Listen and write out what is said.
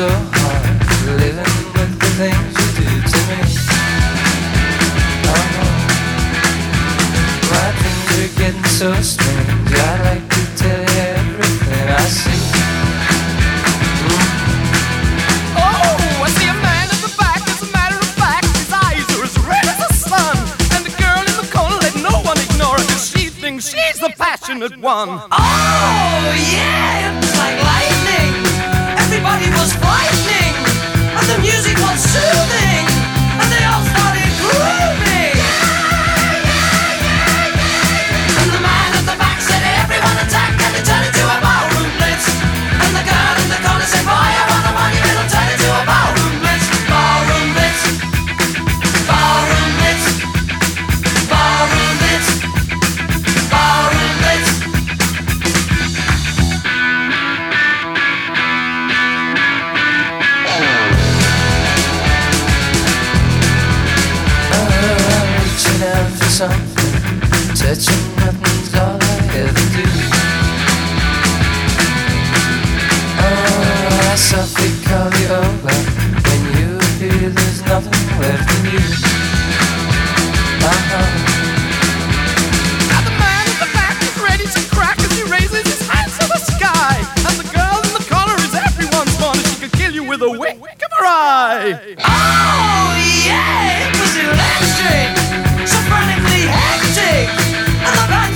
so hard living with the things you do to me. Oh no, my dreams are getting so strange. I like to tell you everything I see. Oh, I see a man in the back. As a matter of fact, his eyes are as red as the sun. And the girl in the corner, let no one ignore her, 'cause she thinks she's the passionate one. Oh yeah, it was like lightning. Everybody was frightening, and the music was soothing, and they all started grooving. And the man at the back said, "Everyone attack!" and it turned into a ballroom blitz. And the girl in the corner said, "Boy, I wanna run you, it'll turn into a ballroom blitz, ballroom blitz, ballroom blitz, ballroom blitz, ballroom blitz." Reaching out for something, touching nothing's all I ever do. Oh, I softly call you over when you appear. There's nothing left in you. Now the man in the back is ready to crack as he raises his hands to the sky. And the girl in the corner is everyone's fun, and she could kill you with a wink of her eye. Oh yeah, it was electric, so frantically hectic, and the band